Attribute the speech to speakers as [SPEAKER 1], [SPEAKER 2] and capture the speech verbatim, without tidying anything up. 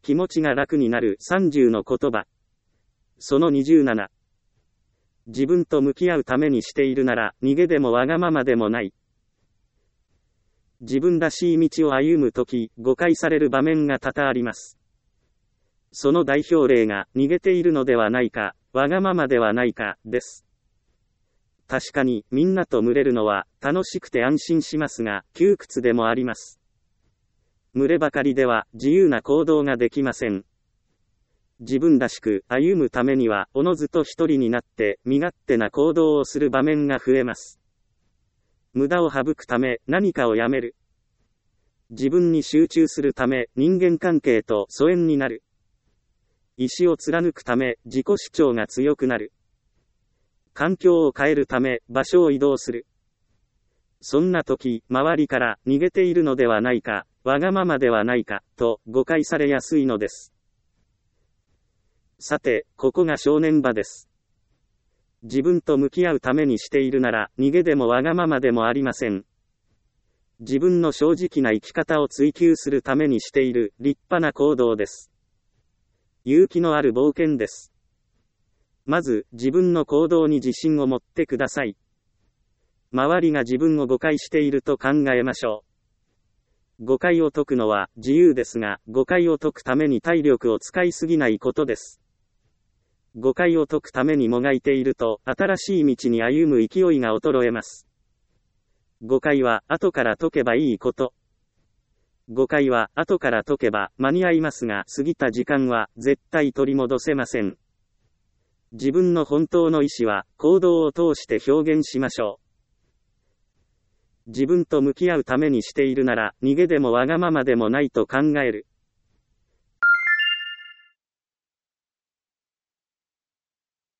[SPEAKER 1] 気持ちが楽になるさんじゅうの言葉。そのにじゅうなな。自分と向き合うためにしているなら、逃げでもわがままでもない。自分らしい道を歩むとき、誤解される場面が多々あります。その代表例が、逃げているのではないか、わがままではないか、です。確かに、みんなと群れるのは、楽しくて安心しますが、窮屈でもあります。群ればかりでは、自由な行動ができません。自分らしく歩むためには、おのずと一人になって、身勝手な行動をする場面が増えます。無駄を省くため、何かをやめる。自分に集中するため、人間関係と疎遠になる。意志を貫くため、自己主張が強くなる。環境を変えるため、場所を移動する。そんな時、周りから、逃げているのではないか、わがままではないか、と誤解されやすいのです。さて、ここが正念場です。自分と向き合うためにしているなら、逃げでもわがままでもありません。自分の正直な生き方を追求するためにしている、立派な行動です。勇気のある冒険です。まず、自分の行動に自信を持ってください。周りが自分を誤解していると考えましょう。誤解を解くのは自由ですが、誤解を解くために体力を使いすぎないことです。誤解を解くためにもがいていると、新しい道に歩む勢いが衰えます。誤解は後から解けばいいこと。誤解は後から解けば間に合いますが、過ぎた時間は絶対取り戻せません。自分の本当の意思は行動を通して表現しましょう。自分と向き合うためにしているなら、逃げでもわがままでもないと考える。